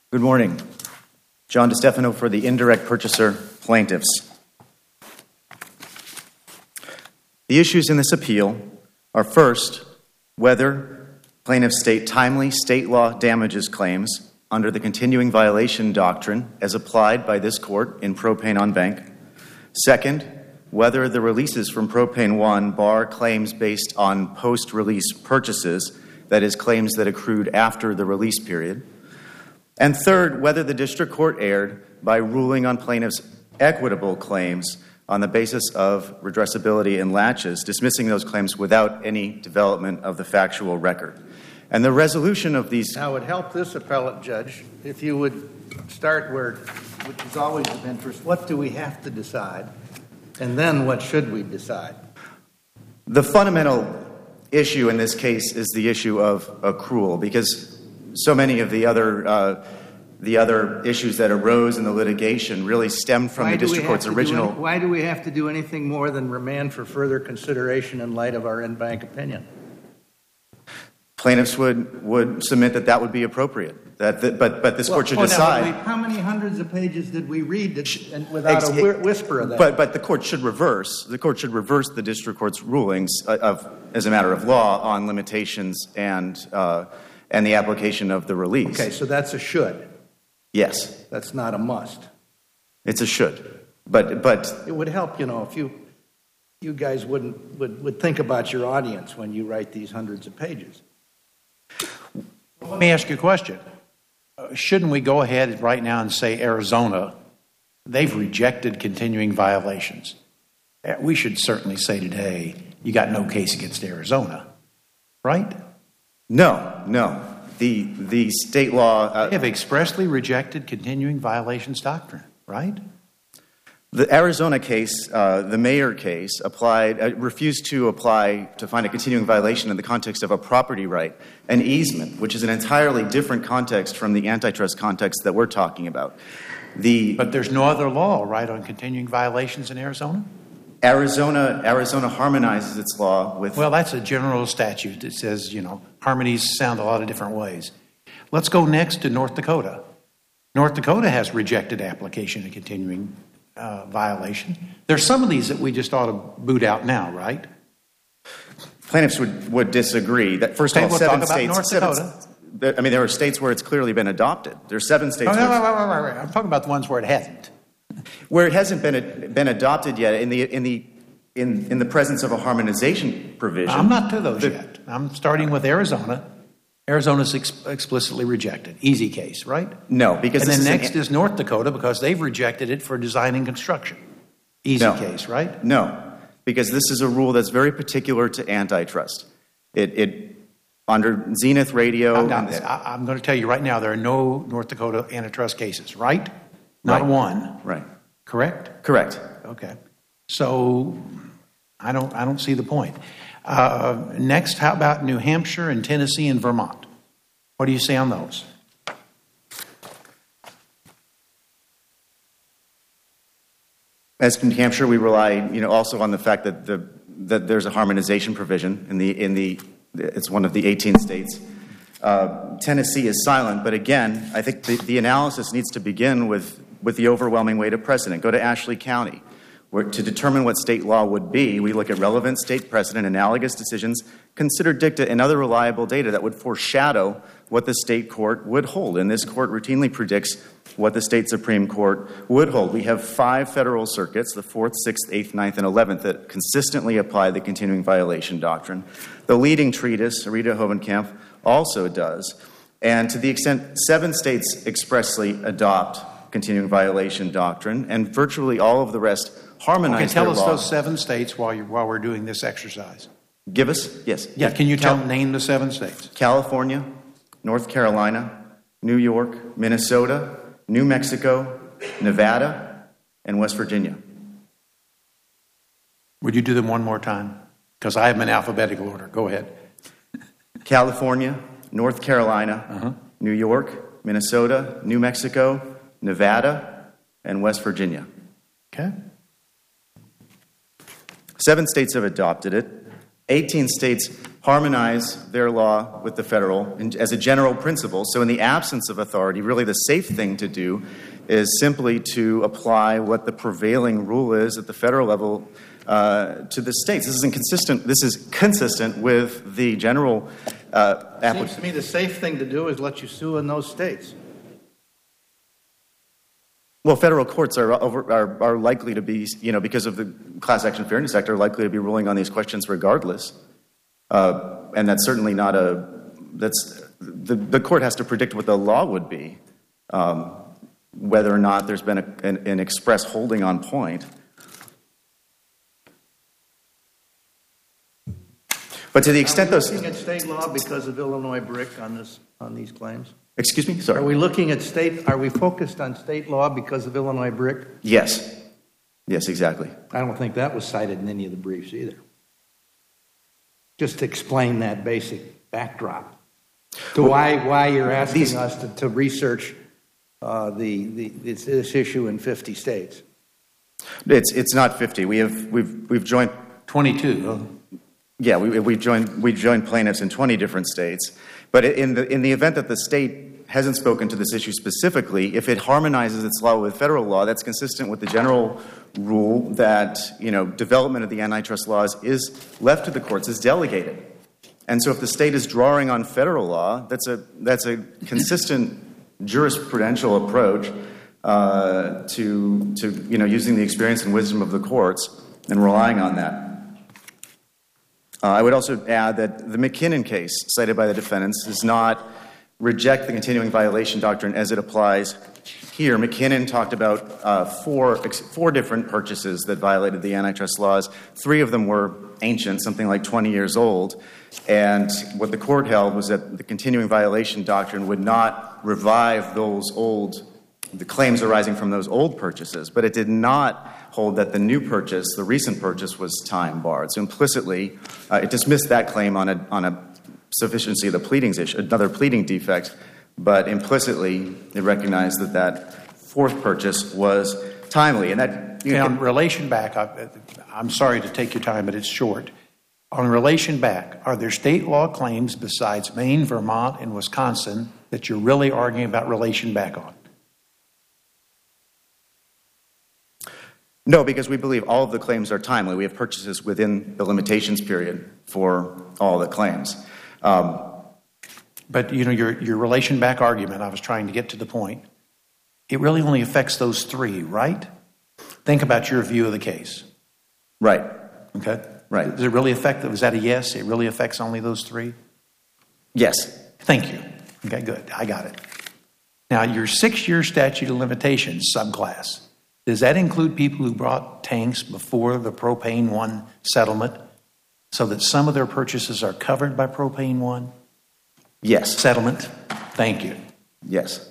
Good morning. John DeStefano for the indirect purchaser plaintiffs. The issues in this appeal are first, whether plaintiffs state timely state law damages claims under the continuing violation doctrine as applied by this court in Propane en banc. Second, whether the releases from Propane 1 bar claims based on post-release purchases, that is, claims that accrued after the release period. And third, whether the district court erred by ruling on plaintiffs' equitable claims on the basis of redressability and laches, dismissing those claims without any development of the factual record. And the resolution of these... Now, it would help this appellate judge if you would start which is always of interest, what do we have to decide? And then what should we decide? The fundamental issue in this case is the issue of accrual, because so many of the other issues that arose in the litigation really stemmed from the district court's original... Why do we have to do anything more than remand for further consideration in light of our en banc opinion? Plaintiffs would submit that would be appropriate, but this court should decide... How many hundreds of pages did we read without a whisper of that? But the court should reverse. The court should reverse the district court's rulings as a matter of law on limitations and the application of the release. Okay, so that's a should. Yes. That's not a must. It's a should. But it would help, if you guys would think about your audience when you write these hundreds of pages. Let me ask you a question. Shouldn't we go ahead right now and say Arizona, they've rejected continuing violations? We should certainly say today, you got no case against Arizona, right? No. The state law... They have expressly rejected continuing violations doctrine, right? The Arizona case, the Mayer case, refused to apply to find a continuing violation in the context of a property right, an easement, which is an entirely different context from the antitrust context that we're talking about. But there's no other law, right, on continuing violations in Arizona? Arizona harmonizes its law with... Well, that's a general statute that says, harmonies sound a lot of different ways. Let's go next to North Dakota. North Dakota has rejected application of continuing violation. There's some of these that we just ought to boot out now, right? Plaintiffs would disagree. That first of all, we'll seven talk about states... North Dakota. there are states where it's clearly been adopted. There's 7 states... Right. I'm talking about the ones where it hasn't. Where it hasn't been adopted yet in the presence of a harmonization provision. I'm not to those yet. I'm starting with Arizona. Arizona's explicitly rejected. Easy case, right? No, because... And then next is North Dakota because they've rejected it for design and construction. Easy case, right? No, because this is a rule that's very particular to antitrust. It under Zenith Radio... I'm going to tell you right now, there are no North Dakota antitrust cases, right? Not one. Right. Correct? Correct. Okay. So I don't see the point. Next, how about New Hampshire and Tennessee and Vermont? What do you say on those? As New Hampshire, we rely, also on the fact that there's a harmonization provision it's one of the 18 states. Tennessee is silent, but again, I think the analysis needs to begin with the overwhelming weight of precedent. Go to Ashley County, where to determine what state law would be, we look at relevant state precedent, analogous decisions, consider dicta and other reliable data that would foreshadow what the state court would hold. And this court routinely predicts what the state Supreme Court would hold. We have 5 federal circuits, the 4th, 6th, 8th, 9th, and 11th, that consistently apply the continuing violation doctrine. The leading treatise, Rita Hovenkamp, also does. And to the extent 7 states expressly adopt continuing violation doctrine, and virtually all of the rest harmonize their law. Tell us those 7 states while we're doing this exercise. Give us? Yes. Yeah, can you name the 7 states? California, North Carolina, New York, Minnesota, New Mexico, Nevada, and West Virginia. Would you do them one more time? Because I have them in alphabetical order. Go ahead. California, North Carolina, New York, Minnesota, New Mexico, Nevada, and West Virginia. Okay. 7 states have adopted it. 18 states harmonize their law with the federal as a general principle. So in the absence of authority, really the safe thing to do is simply to apply what the prevailing rule is at the federal level to the states. This is consistent with the general Seems to me the safe thing to do is let you sue in those states. Well, federal courts are likely to be, because of the Class Action Fairness Act, are likely to be ruling on these questions regardless. And that's certainly not the court has to predict what the law would be, whether or not there's been an express holding on point. But to the extent those... Are we looking at state law because of Illinois BRIC on these claims? Excuse me? Sorry. Are we focused on state law because of Illinois BRIC? Yes. Yes, exactly. I don't think that was cited in any of the briefs either. Just to explain that basic backdrop to why you're asking us to research this issue in 50 states. It's not 50. We've joined 22. Yeah, we joined plaintiffs in 20 different states. But in the event that the state hasn't spoken to this issue specifically, if it harmonizes its law with federal law, that's consistent with the general rule that development of the antitrust laws is left to the courts, is delegated. And so if the state is drawing on federal law, that's a consistent jurisprudential approach to using the experience and wisdom of the courts and relying on that. I would also add that the McKinnon case cited by the defendants does not reject the continuing violation doctrine as it applies here. McKinnon talked about four different purchases that violated the antitrust laws. 3 of them were ancient, something like 20 years old. And what the court held was that the continuing violation doctrine would not revive the claims arising from those old purchases, but it did not hold that the new purchase, the recent purchase, was time barred. So implicitly, it dismissed that claim on a sufficiency of the pleadings issue, another pleading defect, but implicitly it recognized that 4th purchase was timely. And that on relation back, I'm sorry to take your time, but it's short. On relation back, are there state law claims besides Maine, Vermont, and Wisconsin that you're really arguing about relation back on? No, because we believe all of the claims are timely. We have purchases within the limitations period for all the claims. But your relation back argument, I was trying to get to the point, it really only affects those 3, right? Think about your view of the case. Right. Okay. Right. Does it really affect, is that a yes? It really affects only those 3? Yes. Thank you. Okay, good. I got it. Now, your 6-year statute of limitations subclass, does that include people who brought tanks before the Propane 1 settlement so that some of their purchases are covered by Propane 1? Yes. Settlement? Thank you. Yes.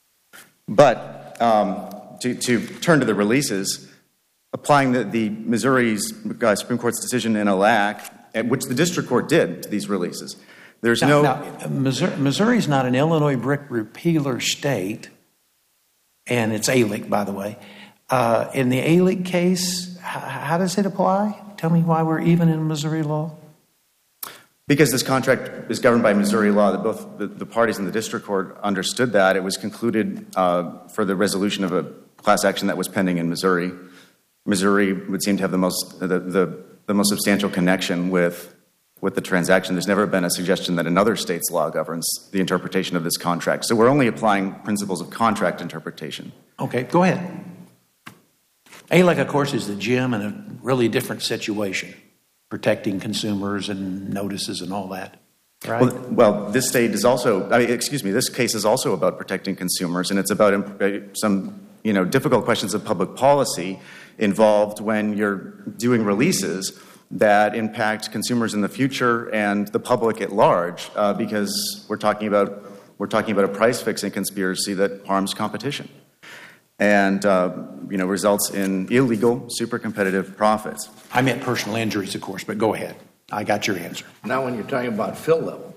But to turn to the releases, applying the Missouri's Supreme Court's decision in ALAC, which the district court did to these releases, there's Missouri is not an Illinois BRIC repealer state, and it's ALEC, by the way. In the ALEC case, how does it apply? Tell me why we're even in Missouri law. Because this contract is governed by Missouri law, that both the parties in the district court understood that. It was concluded for the resolution of a class action that was pending in Missouri. Missouri would seem to have the most substantial connection with the transaction. There's never been a suggestion that another state's law governs the interpretation of this contract. So we're only applying principles of contract interpretation. Okay, go ahead. ALEC, of course, is the gym in a really different situation, protecting consumers and notices and all that, right? Well, this case is also about protecting consumers, and it's about some difficult questions of public policy involved when you're doing releases that impact consumers in the future and the public at large, because we're talking about a price fixing conspiracy that harms competition and results in illegal, super competitive profits. I meant personal injuries, of course, but go ahead. I got your answer. Now, when you're talking about fill level,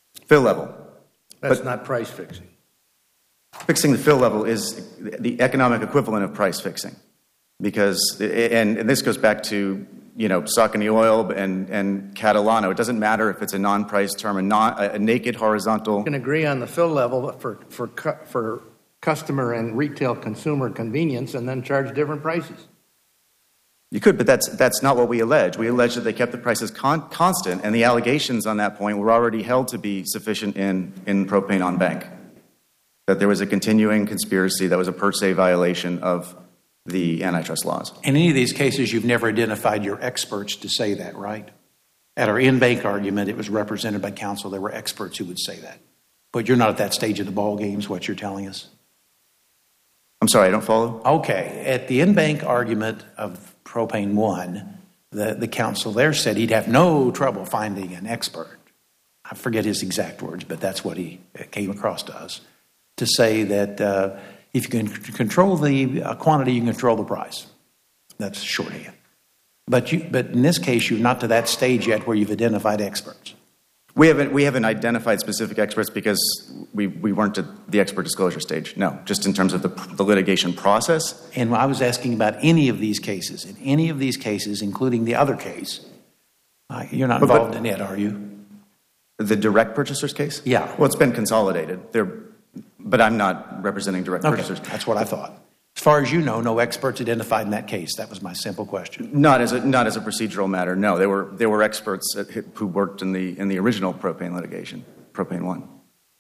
that's not price fixing. Fixing the fill level is the economic equivalent of price fixing, because and this goes back to Saucony Oil and Catalano. It doesn't matter if it's a non-price term, a naked horizontal. You can agree on the fill level for customer and retail consumer convenience and then charge different prices. You could, but that's not what we allege. We allege that they kept the prices constant, and the allegations on that point were already held to be sufficient in propane on bank. That there was a continuing conspiracy that was a per se violation of the antitrust laws. In any of these cases, you've never identified your experts to say that, right? At our in-bank argument, it was represented by counsel. There were experts who would say that. But you're not at that stage of the ball game, is what you're telling us? I'm sorry, I don't follow? Okay. At the in-bank argument of Propane 1, the counsel there said he'd have no trouble finding an expert. I forget his exact words, but that's what he came across to us, to say that if you can control the quantity, you can control the price. That's shorthand. But in this case, you're not to that stage yet where you've identified experts. We haven't identified specific experts because we weren't at the expert disclosure stage. No, just in terms of the litigation process. And I was asking about any of these cases. In any of these cases, including the other case, you're not involved in it, are you? The direct purchasers case? Yeah. Well, it's been consolidated. But I'm not representing direct purchasers. That's what I thought. As far as you know, no experts identified in that case. That was my simple question. Not as a procedural matter. No, there were experts who worked in the original propane litigation, Propane 1.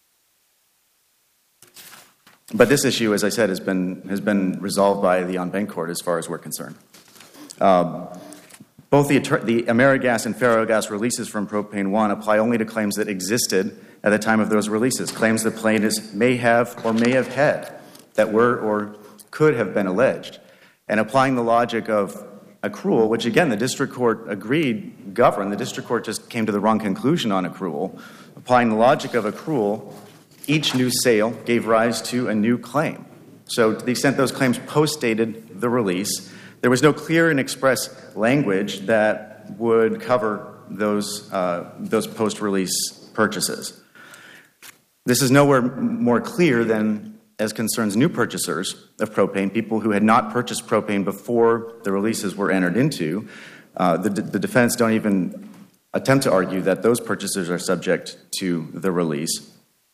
But this issue, as I said, has been resolved by the on-bank court as far as we're concerned. Both the AmeriGas and Ferrogas releases from Propane 1 apply only to claims that existed at the time of those releases, claims that plaintiffs may have or may have had that were or could have been alleged. And applying the logic of accrual, which again the district court agreed governed, the district court just came to the wrong conclusion on accrual. Applying the logic of accrual, each new sale gave rise to a new claim. So to the extent those claims post-dated the release, there was no clear and express language that would cover those post-release purchases. This is nowhere more clear than as concerns new purchasers of propane, people who had not purchased propane before the releases were entered into. The defendants don't even attempt to argue that those purchasers are subject to the release.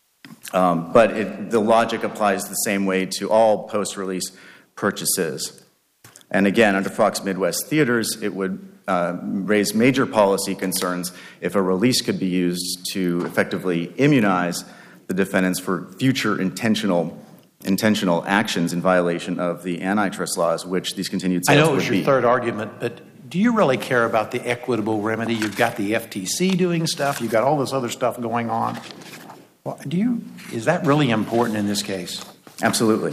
But the logic applies the same way to all post-release purchases. And again, under Fox Midwest Theaters, it would raise major policy concerns if a release could be used to effectively immunize the defendants for future intentional actions in violation of the antitrust laws, which these continued sales would be. I know it was your third argument, but do you really care about the equitable remedy? You've got the FTC doing stuff. You've got all this other stuff going on. Well, is that really important in this case? Absolutely.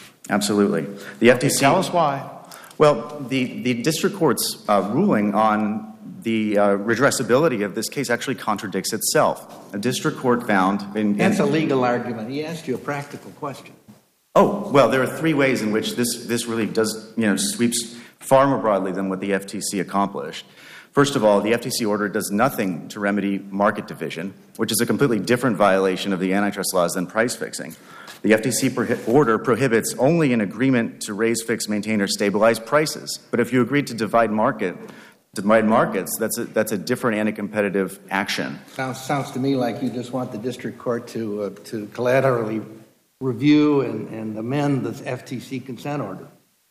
The FTC. Tell us why. Well, the district court's ruling on the redressability of this case actually contradicts itself. A district court found... That's a legal argument. He asked you a practical question. Oh, well, there are three ways in which this really does, sweeps far more broadly than what the FTC accomplished. First of all, the FTC order does nothing to remedy market division, which is a completely different violation of the antitrust laws than price fixing. The FTC order prohibits only an agreement to raise, fix, maintain, or stabilize prices. But if you agreed to divide markets, that's a different anti-competitive action. Sounds to me like you just want the district court to collaterally review and amend the FTC consent order.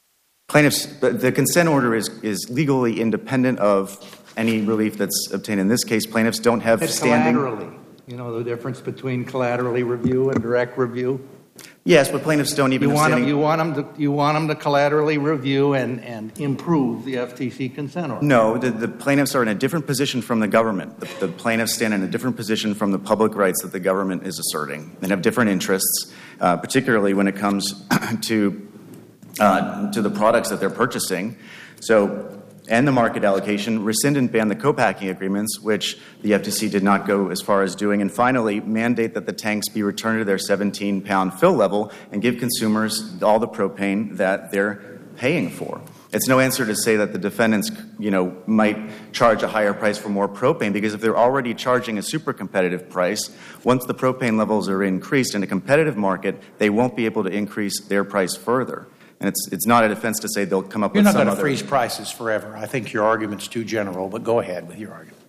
The consent order is legally independent of any relief that's obtained. In this case, plaintiffs don't have standing. Collaterally. You know the difference between collaterally review and direct review? Yes, but plaintiffs don't even have standing. You want them to collaterally review and improve the FTC consent order? No, the plaintiffs are in a different position from the government. The plaintiffs stand in a different position from the public rights that the government is asserting and have different interests, particularly when it comes to the products that they're purchasing. So, and the market allocation, rescind and ban the co-packing agreements, which the FTC did not go as far as doing, and finally, mandate that the tanks be returned to their 17-pound fill level and give consumers all the propane that they're paying for. It's no answer to say that the defendants, might charge a higher price for more propane, because if they're already charging a super competitive price, once the propane levels are increased in a competitive market, they won't be able to increase their price further. And it's not a defense to say they'll come up You're with not some going to other... freeze prices forever. I think your argument's too general, but go ahead with your argument.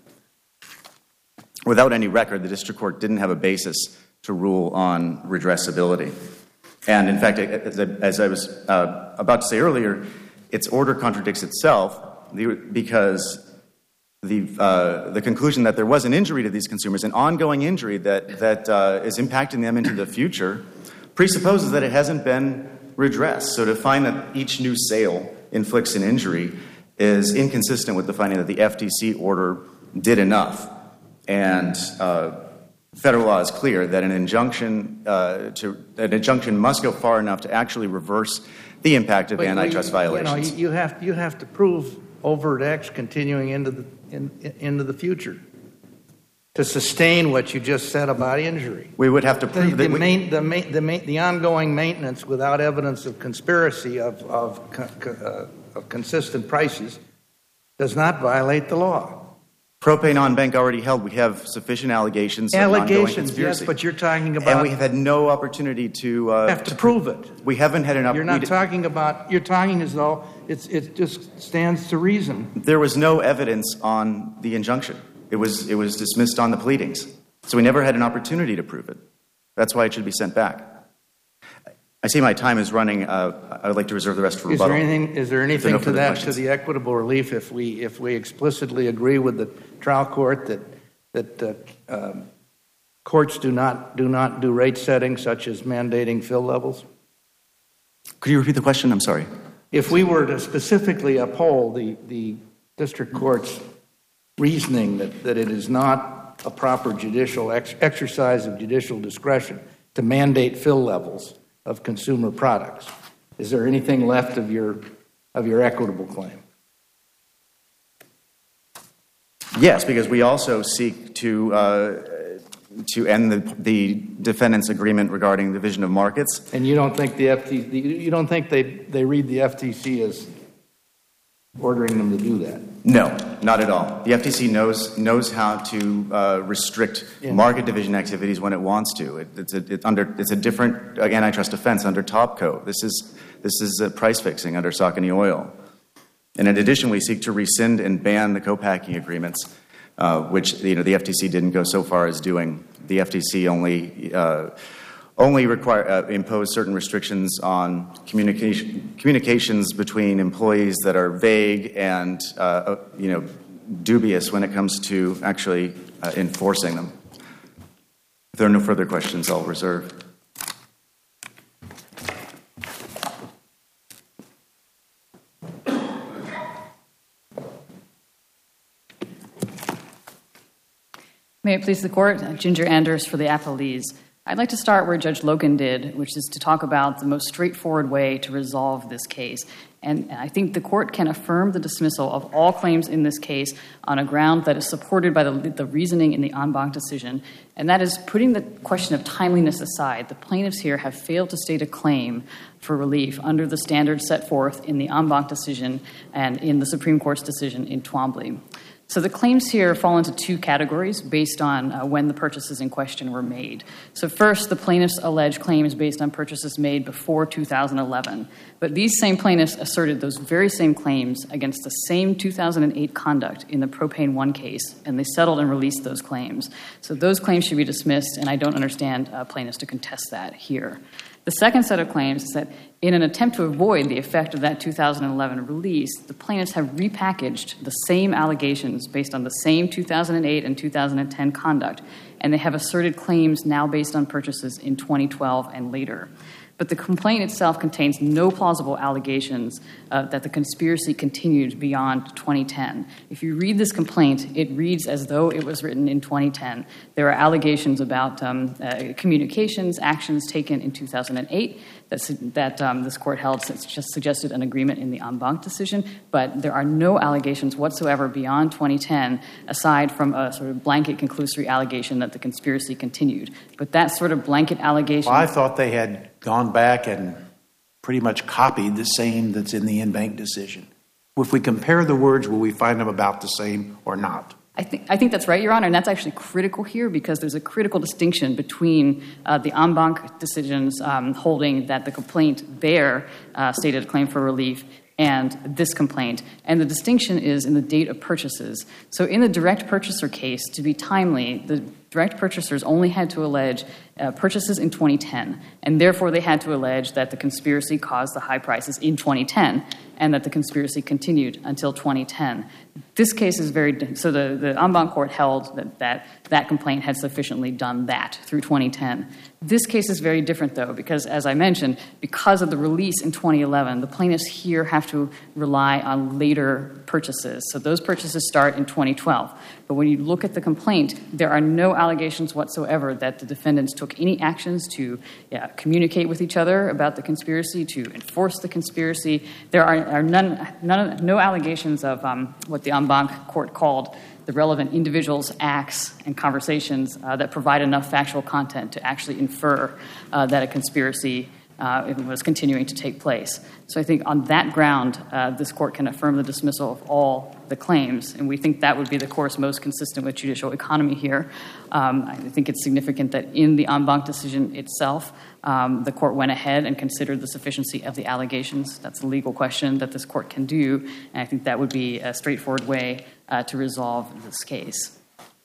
Without any record, the district court didn't have a basis to rule on redressability. And in fact, as I was about to say earlier, its order contradicts itself because the conclusion that there was an injury to these consumers, an ongoing injury that is impacting them into the future, presupposes that it hasn't been redressed. So to find that each new sale inflicts an injury is inconsistent with the finding that the FTC order did enough. And federal law is clear that an injunction must go far enough to actually reverse the impact of antitrust violations. You have to prove overt acts continuing into the future to sustain what you just said about injury. We would have to prove that the ongoing maintenance without evidence of conspiracy of consistent prices does not violate the law. Propane on bank already held. We have sufficient allegations of ongoing conspiracy. Yes, but you're talking about... And we have had no opportunity to... have to prove it. We haven't had an opportunity... You're talking as though it just stands to reason. There was no evidence on the injunction. It was dismissed on the pleadings. So we never had an opportunity to prove it. That's why it should be sent back. I see my time is running. I would like to reserve the rest for rebuttal. Is there anything to that, to the equitable relief, if we explicitly agree with the trial court that courts do not do rate setting, such as mandating fill levels? Could you repeat the question? I'm sorry. If we were to specifically uphold the district court's reasoning that it is not a proper judicial exercise of judicial discretion to mandate fill levels of consumer products, is there anything left of your equitable claim? Yes, because we also seek to end the defendant's agreement regarding division of markets. And you don't think they read the FTC as ordering them to do that? No, not at all. The FTC knows how to restrict market division activities when it wants to. It's a different antitrust offense under Topco. This is price fixing under Saucony Oil. And in addition, we seek to rescind and ban the co-packing agreements, which the FTC didn't go so far as doing. The FTC only impose certain restrictions on communications between employees that are vague and dubious when it comes to actually enforcing them. If there are no further questions, I'll reserve. May it please the Court, Ginger Anders for the appellees. I'd like to start where Judge Logan did, which is to talk about the most straightforward way to resolve this case. And I think the Court can affirm the dismissal of all claims in this case on a ground that is supported by the reasoning in the en banc decision, and that is putting the question of timeliness aside. The plaintiffs here have failed to state a claim for relief under the standards set forth in the en banc decision and in the Supreme Court's decision in Twombly. So the claims here fall into two categories based on when the purchases in question were made. So first, the plaintiffs allege claims based on purchases made before 2011. But these same plaintiffs asserted those very same claims against the same 2008 conduct in the Propane 1 case, and they settled and released those claims. So those claims should be dismissed, and I don't understand plaintiffs to contest that here. The second set of claims is that in an attempt to avoid the effect of that 2011 release, the plaintiffs have repackaged the same allegations based on the same 2008 and 2010 conduct, and they have asserted claims now based on purchases in 2012 and later. But the complaint itself contains no plausible allegations that the conspiracy continued beyond 2010. If you read this complaint, it reads as though it was written in 2010. There are allegations about communications, actions taken in 2008 that this court held just suggested an agreement in the en banc decision, but there are no allegations whatsoever beyond 2010 aside from a sort of blanket conclusory allegation that the conspiracy continued. But that sort of blanket allegation... Well, I thought they had gone back and pretty much copied the same that's in the en banc decision. If we compare the words, will we find them about the same or not? I think that's right, Your Honor, and that's actually critical here because there's a critical distinction between the en banc decisions holding that the complaint there stated a claim for relief and this complaint. And the distinction is in the date of purchases. So in the direct purchaser case, to be timely, the direct purchasers only had to allege purchases in 2010, and therefore they had to allege that the conspiracy caused the high prices in 2010 and that the conspiracy continued until 2010. This case is so the en banc court held that complaint had sufficiently done that through 2010. This case is very different, though, because, as I mentioned, because of the release in 2011, the plaintiffs here have to rely on later purchases. So those purchases start in 2012. But when you look at the complaint, there are no allegations whatsoever that the defendants took any actions to communicate with each other about the conspiracy, to enforce the conspiracy. There are no allegations of what the en banc court called the relevant individuals' acts and conversations that provide enough factual content to actually infer that a conspiracy was continuing to take place. So I think on that ground, this court can affirm the dismissal of all the claims, and we think that would be the course most consistent with judicial economy here. I think it's significant that in the en banc decision itself, the court went ahead and considered the sufficiency of the allegations. That's a legal question that this court can do, and I think that would be a straightforward way to resolve this case.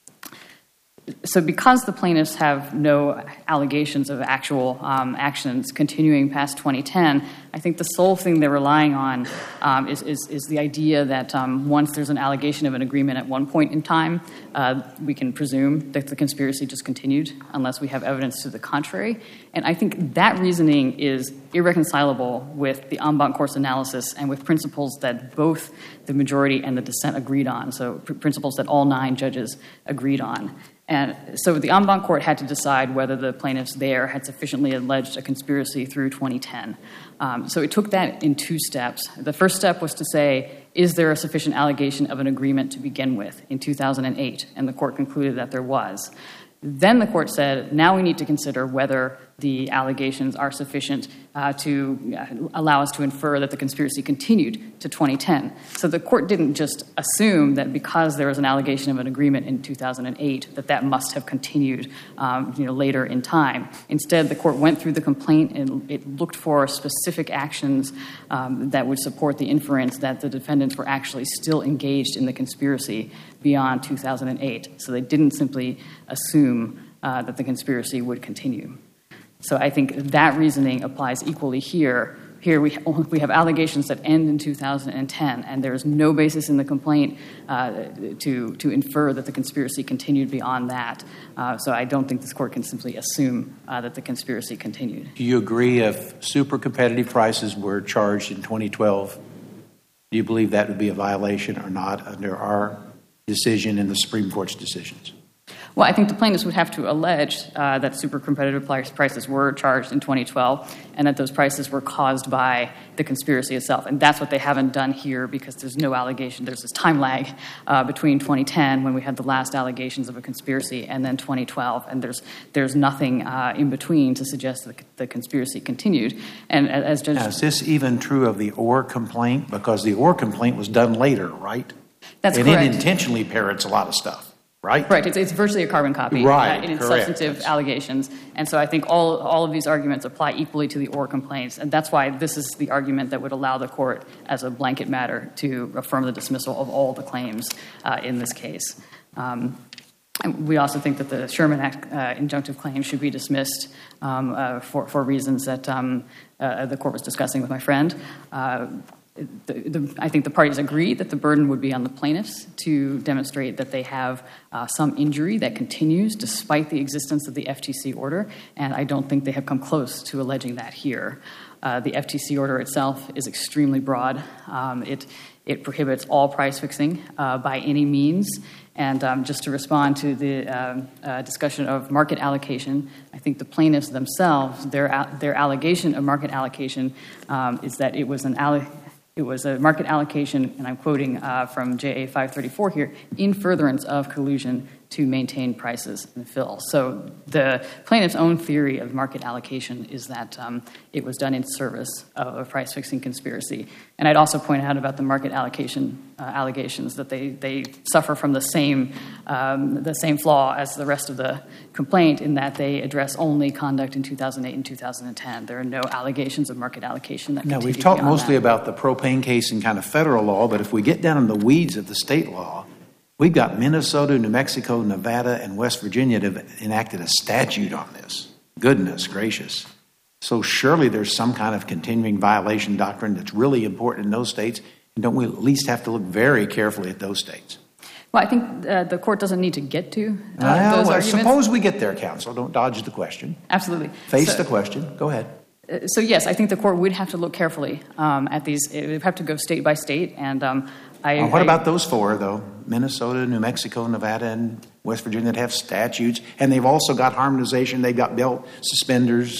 So because the plaintiffs have no allegations of actual actions continuing past 2010, I think the sole thing they're relying on is the idea that once there's an allegation of an agreement at one point in time, we can presume that the conspiracy just continued unless we have evidence to the contrary. And I think that reasoning is irreconcilable with the en banc court's analysis and with principles that both the majority and the dissent agreed on, so principles that all 9 judges agreed on. And so the en banc court had to decide whether the plaintiffs there had sufficiently alleged a conspiracy through 2010. So it took that in 2 steps. The first step was to say, is there a sufficient allegation of an agreement to begin with in 2008? And the court concluded that there was. Then the court said, now we need to consider whether the allegations are sufficient to allow us to infer that the conspiracy continued to 2010. So the court didn't just assume that because there was an allegation of an agreement in 2008 that must have continued later in time. Instead, the court went through the complaint and it looked for specific actions that would support the inference that the defendants were actually still engaged in the conspiracy beyond 2008. So they didn't simply assume that the conspiracy would continue. So I think that reasoning applies equally here. Here we have allegations that end in 2010, and there is no basis in the complaint to infer that the conspiracy continued beyond that. So I don't think this court can simply assume that the conspiracy continued. Do you agree if super competitive prices were charged in 2012, do you believe that would be a violation or not under our decision and the Supreme Court's decisions? Well, I think the plaintiffs would have to allege that super competitive prices were charged in 2012 and that those prices were caused by the conspiracy itself. And that's what they haven't done here because there's no allegation. There's this time lag between 2010 when we had the last allegations of a conspiracy and then 2012. And there's nothing in between to suggest that the conspiracy continued. And as Judge... Now, is this even true of the Orr complaint? Because the Orr complaint was done later, right? That's and correct. It intentionally parrots a lot of stuff. Right? Right. It's virtually a carbon copy in its substantive allegations. And so I think all of these arguments apply equally to the Orr complaints. And that's why this is the argument that would allow the court, as a blanket matter, to affirm the dismissal of all the claims in this case. And we also think that the Sherman Act injunctive claim should be dismissed for reasons that the court was discussing with my friend. I think the parties agree that the burden would be on the plaintiffs to demonstrate that they have some injury that continues despite the existence of the FTC order, and I don't think they have come close to alleging that here. The FTC order itself is extremely broad. It prohibits all price fixing by any means. And just to respond to the discussion of market allocation, I think the plaintiffs themselves, their allegation of market allocation is that it was a market allocation, and I'm quoting from JA 534 here, in furtherance of collusion to maintain prices and fill. So the plaintiff's own theory of market allocation is that it was done in service of a price-fixing conspiracy. And I'd also point out about the market allocation allegations that they suffer from the same flaw as the rest of the complaint, in that they address only conduct in 2008 and 2010. There are no allegations of market allocation that Now, continue we've talked beyond mostly that. about the propane case and kind of federal law, but if we get down in the weeds of the state law, we've got Minnesota, New Mexico, Nevada, and West Virginia that have enacted a statute on this. Goodness gracious. So surely there's some kind of continuing violation doctrine that's really important in those states, and don't we at least have to look very carefully at those states? Well, I think the court doesn't need to get to those Well, arguments. suppose we get there, counsel. Don't dodge the question. Absolutely. Face So- the question. Go ahead. So yes, I think the court would have to look carefully at these. It would have to go state by state, and What about those four, though? Minnesota, New Mexico, Nevada, and West Virginia that have statutes, and they've also got harmonization. They've got belt suspenders,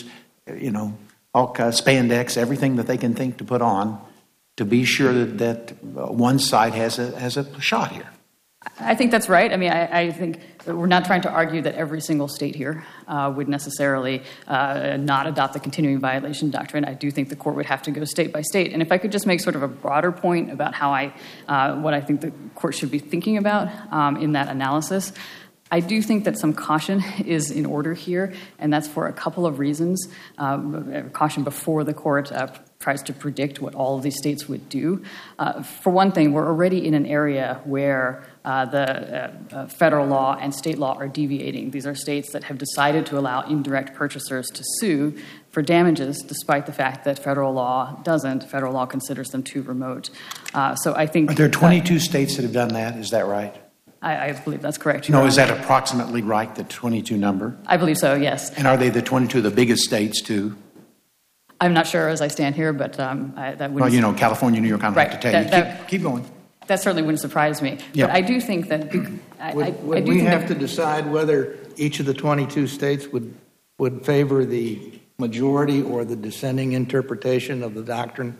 all kinds of spandex, everything that they can think to put on to be sure that one side has a shot here. I think that's right. I mean, I think we're not trying to argue that every single state here would necessarily not adopt the continuing violation doctrine. I do think the court would have to go state by state. And if I could just make sort of a broader point about how what I think the court should be thinking about in that analysis, I do think that some caution is in order here, and that's for a couple of reasons. Caution before the court tries to predict what all of these states would do. For one thing, we're already in an area where the federal law and state law are deviating. These are states that have decided to allow indirect purchasers to sue for damages, despite the fact that federal law doesn't. Federal law considers them too remote. So I think... Are there 22 states that have done that? Is that right? I believe that's correct. No, is that approximately right, the 22 number? I believe so, yes. And are they the 22 the biggest states, too? I'm not sure as I stand here, but that wouldn't... Well, California, New York, I don't have to tell you. Keep going. That certainly wouldn't surprise me. Yep. But I do think that... Would we have to decide whether each of the 22 states would favor the majority or the dissenting interpretation of the doctrine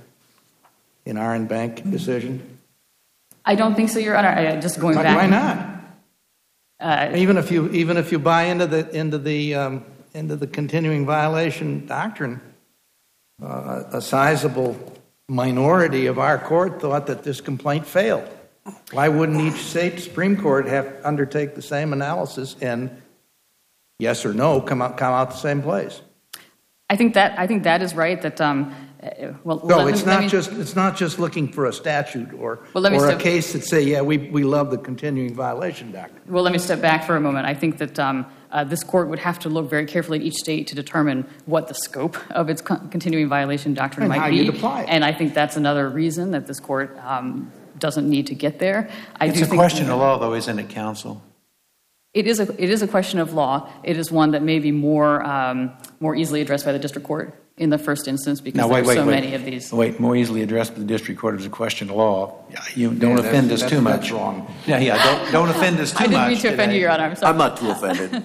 in our bank decision? I don't think so, Your Honor. Just going back... Why not? Even if you buy into the continuing violation doctrine, a sizable minority of our court thought that this complaint failed. Why wouldn't each state Supreme Court have undertake the same analysis and yes or no come out the same place? I think that is right. That it's not just looking for a statute or a case that say, we love the continuing violation doctrine. Well, let me step back for a moment. I think that this court would have to look very carefully at each state to determine what the scope of its continuing violation doctrine might be. And how you'd apply it. And I think that's another reason that this court doesn't need to get there. It's a question of law, though, isn't it, counsel? It is a question of law. It is one that may be more easily addressed by the district court in the first instance because there are so many of these. Wait, more easily addressed by the district court is a question of law. You don't offend us too much. That's wrong. Don't offend us too much. I didn't mean to offend you, Your Honor. I'm sorry. I'm not too offended.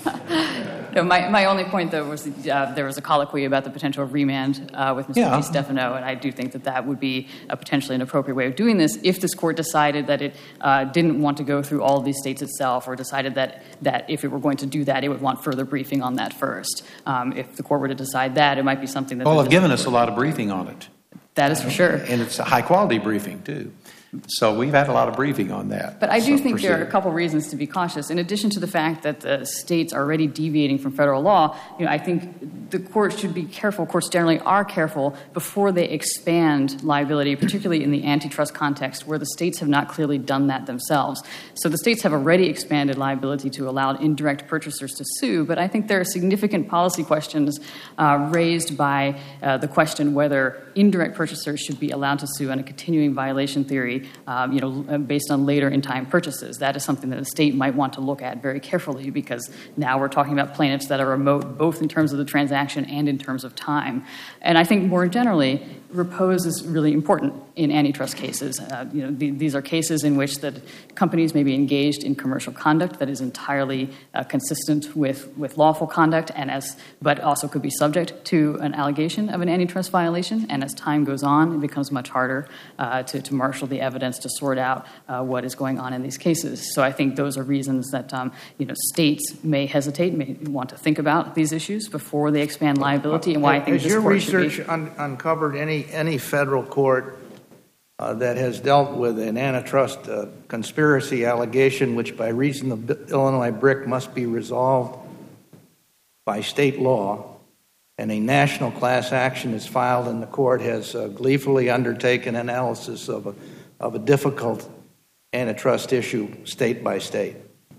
No, my only point, though, was there was a colloquy about the potential of remand with Mr. DiStefano, and I do think that would be potentially an appropriate way of doing this if this court decided that it didn't want to go through all of these states itself or decided that if it were going to do that, it would want further briefing on that first. If the court were to decide that, it might be something that... Well, they've given us a lot of briefing on it. That is for sure. And it's a high-quality briefing, too. So we've had a lot of briefing on that. But I do think there are a couple reasons to be cautious. In addition to the fact that the states are already deviating from federal law, I think the court should be careful. Courts generally are careful before they expand liability, particularly in the antitrust context where the states have not clearly done that themselves. So the states have already expanded liability to allow indirect purchasers to sue, but I think there are significant policy questions raised by the question whether indirect purchasers should be allowed to sue on a continuing violation theory based on later in time purchases. That is something that a state might want to look at very carefully because now we're talking about plaintiffs that are remote both in terms of the transaction and in terms of time. And I think more generally, repose is really important in antitrust cases. These are cases in which that companies may be engaged in commercial conduct that is entirely consistent with lawful conduct, but also could be subject to an allegation of an antitrust violation. And as time goes on, it becomes much harder to marshal the evidence evidence to sort out what is going on in these cases. So I think those are reasons that states may hesitate, may want to think about these issues before they expand liability, and why I think Has this your court should be. research uncovered any federal court that has dealt with an antitrust conspiracy allegation which by reason of Illinois BRIC must be resolved by state law, and a national class action is filed and the court has gleefully undertaken analysis of a difficult antitrust issue state by state?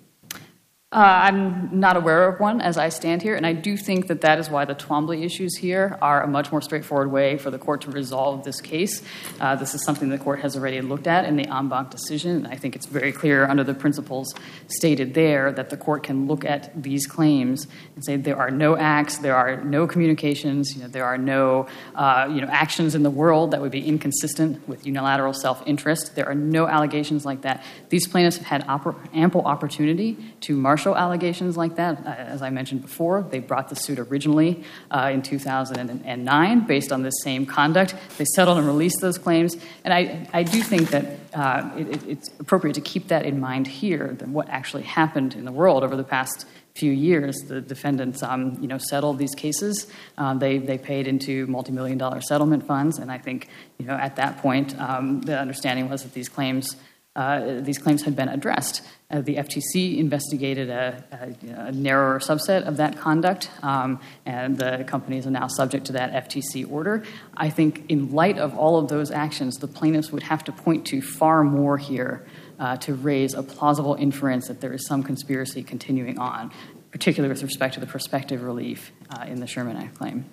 I'm not aware of one as I stand here, and I do think that that is why the Twombly issues here are a much more straightforward way for the court to resolve this case. This is something the court has already looked at in the en banc decision. I think it's very clear under the principles stated there that the court can look at these claims and say there are no acts, there are no communications, there are no actions in the world that would be inconsistent with unilateral self-interest. There are no allegations like that. These plaintiffs have had ample opportunity to marshal allegations like that. As I mentioned before, they brought the suit originally in 2009 based on this same conduct. They settled and released those claims. And I do think that it's appropriate to keep that in mind here, that what actually happened in the world over the past few years. The defendants settled these cases. They paid into multi-million-dollar settlement funds. And I think at that point, the understanding was that these claims had been addressed. The FTC investigated a narrower subset of that conduct, and the companies are now subject to that FTC order. I think in light of all of those actions, the plaintiffs would have to point to far more here to raise a plausible inference that there is some conspiracy continuing on, particularly with respect to the prospective relief in the Sherman Act claim.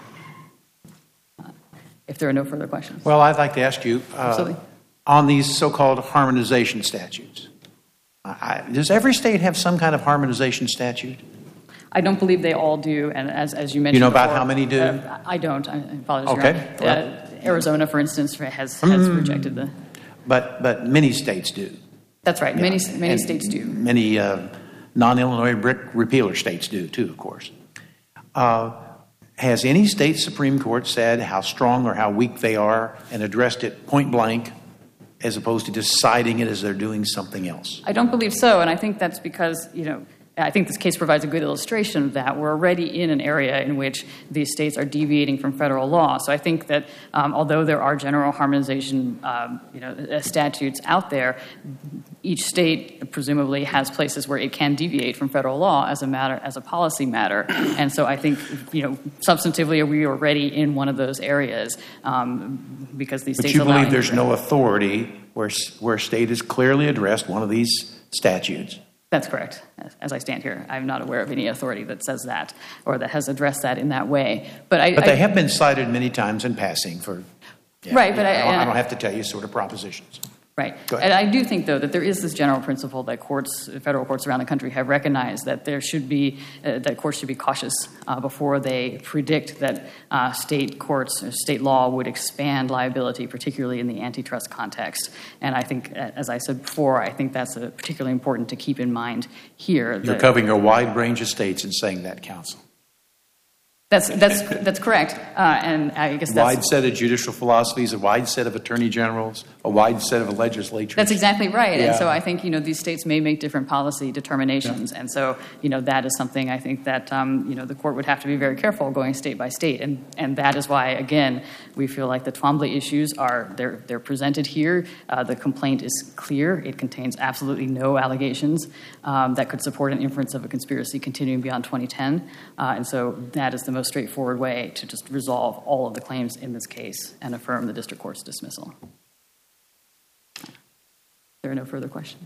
If there are no further questions. Well, I'd like to ask you, on these so-called harmonization statutes, does every state have some kind of harmonization statute? I don't believe they all do, and as you mentioned, you know about before, how many do? I don't. I apologize. Okay. Well, Arizona, for instance, has rejected the. But many states do. That's right. Many states do. Many non-Illinois BRIC repealer states do too, of course. Has any state Supreme Court said how strong or how weak they are and addressed it point blank, as opposed to deciding it as they're doing something else? I don't believe so, and I think that's because, I think this case provides a good illustration of that. We're already in an area in which these states are deviating from federal law. So I think that although there are general harmonization, statutes out there, each state presumably has places where it can deviate from federal law as a policy matter. And so I think, substantively, we are already in one of those areas because these states. But you believe there's no authority where a state has clearly addressed one of these statutes? That's correct. As I stand here, I'm not aware of any authority that says that or that has addressed that in that way. But they have been cited many times in passing for. Right, but I don't have to tell you sort of propositions. Right. And I do think, though, that there is this general principle that federal courts around the country have recognized that there should be, that courts should be cautious before they predict that state courts or state law would expand liability, particularly in the antitrust context. And I think, as I said before, I think that's particularly important to keep in mind here. You're covering a wide range of states in saying that, counsel. That's correct, and I guess that's a wide set of judicial philosophies, a wide set of attorney generals, a wide set of legislatures. That's exactly right, and so I think these states may make different policy determinations, and so that is something I think that the court would have to be very careful going state by state, and that is why again we feel like the Twombly issues they're presented here. The complaint is clear; it contains absolutely no allegations that could support an inference of a conspiracy continuing beyond 2010, and so that is the most straightforward way to just resolve all of the claims in this case and affirm the district court's dismissal. There are no further questions.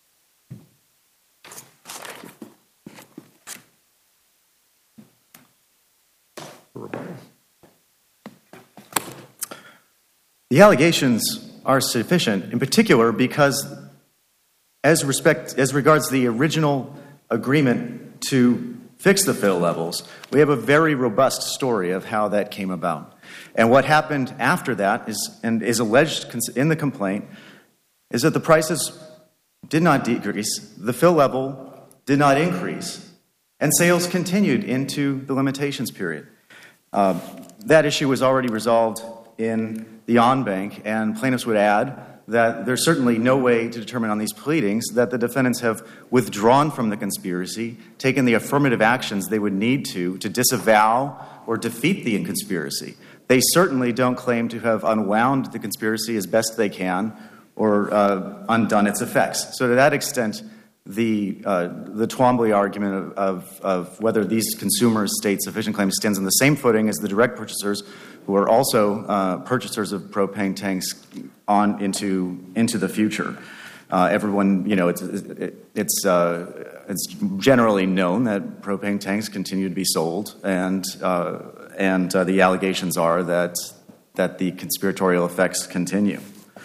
The allegations are sufficient, in particular because as regards the original agreement to fix the fill levels, we have a very robust story of how that came about. And what happened after that is alleged in the complaint is that the prices did not decrease, the fill level did not increase, and sales continued into the limitations period. That issue was already resolved in the en banc, and plaintiffs would add that there's certainly no way to determine on these pleadings that the defendants have withdrawn from the conspiracy, taken the affirmative actions they would need to disavow or defeat the conspiracy. They certainly don't claim to have unwound the conspiracy as best they can or undone its effects. So to that extent, the Twombly argument of whether these consumers state sufficient claims stands on the same footing as the direct purchasers who are also purchasers of propane tanks on into the future. Everyone, it's generally known that propane tanks continue to be sold, and the allegations are that the conspiratorial effects continue.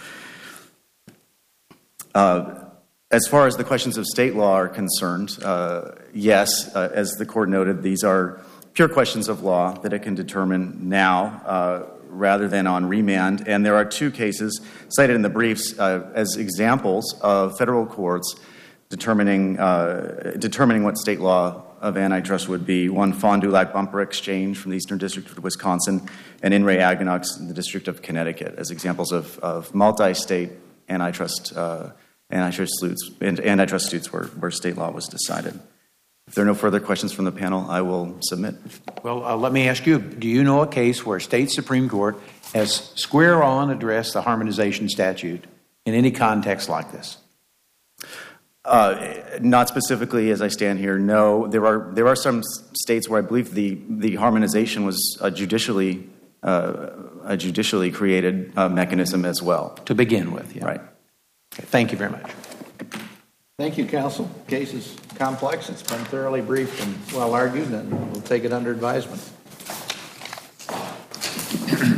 As far as the questions of state law are concerned, yes, as the court noted, these are pure questions of law that it can determine now rather than on remand. And there are two cases cited in the briefs as examples of federal courts determining what state law of antitrust would be. One, Fond du Lac Bumper Exchange from the Eastern District of Wisconsin, and In re Agonux in the District of Connecticut as examples of multi-state antitrust suits where state law was decided. If there are no further questions from the panel, I will submit. Well, let me ask you, do you know a case where a state Supreme Court has square on addressed the harmonization statute in any context like this? Not specifically as I stand here, no. There are some states where I believe the harmonization was a judicially created mechanism as well. To begin with, yeah. Right. Okay, thank you very much. Thank you, counsel. The case is complex. It's been thoroughly briefed and well argued, and we'll take it under advisement.